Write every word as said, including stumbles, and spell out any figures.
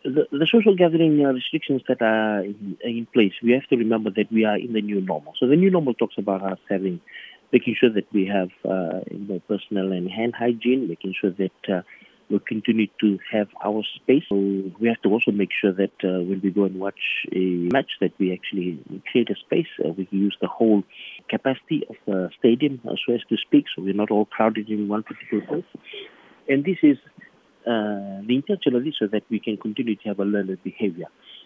the, the social gathering uh, restrictions that are in, in place, we have to remember that we are in the new normal. So the new normal talks about us having, making sure that we have uh, you know, personal and hand hygiene, making sure that uh, we continue to have our space. So we have to also make sure that uh, when we go and watch a match, that we actually create a space. Uh, we can use the whole capacity of the stadium, uh, so as to speak, so we're not all crowded in one particular place. And this is uh, the intention of this so that we can continue to have a learned behavior.